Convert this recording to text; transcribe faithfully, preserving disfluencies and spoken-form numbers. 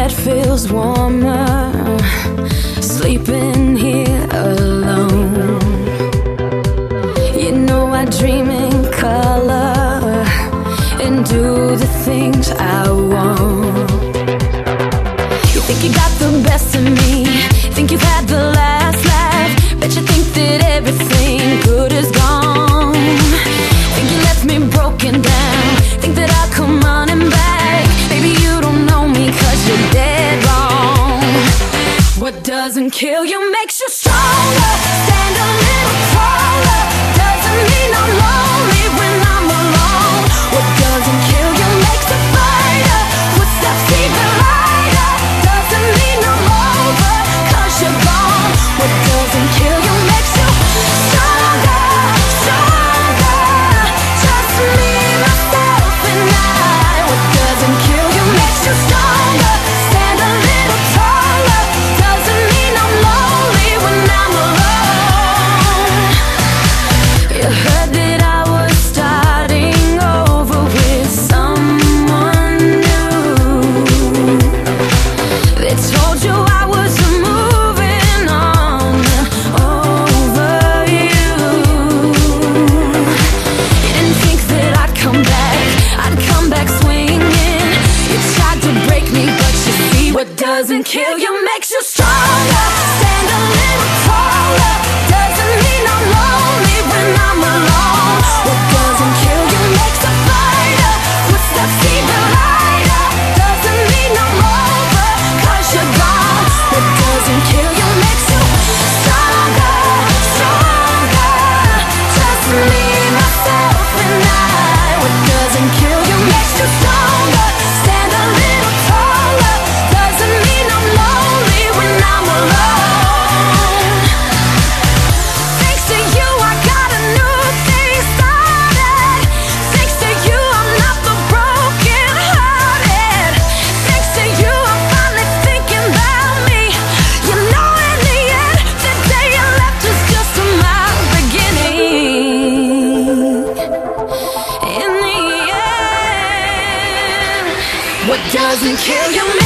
bed feels warmer, sleeping here alone. You know I dream in color and do the things I want. You think you got the best of me, think you've had the last laugh, bet you think that everything good is gone. Think you left me broken down, think that I'll come running back. Baby, you don't know me cause you're dead wrong. What doesn't kill you makes you stronger. Stand a little taller. Doesn't mean I'm lonely when I'm alone. What doesn't kill you makes a fighter. Footsteps even lighter. Doesn't mean I'm over cause you're gone. What doesn't kill you makes you stronger, stronger. Just me, myself and I. What doesn't kill you makes you stronger. Stand a little taller. Doesn't mean I'm lonely when I'm alone. You heard that I was starting over with someone new. They told you I was moving on over you. You didn't think that I'd come back, I'd come back swinging. You tried to break me, but you see what doesn't kill you makes you stronger. Stand a little taller. Doesn't mean I'm lonely when I'm alone. What doesn't kill you makes a fighter. Footsteps even lighter. Doesn't mean I'm over cause you're gone. What doesn't kill you makes you stronger, stronger. Just me, myself and I. What doesn't kill you makes you stronger. Stand a little taller. Doesn't mean I'm lonely when I'm alone. Thanks to you I got a new thing started. Thanks to you I'm not the broken hearted. Thanks to you I'm finally thinking about me. You know in the end, the day you left was just my beginning. In the end, what doesn't kill you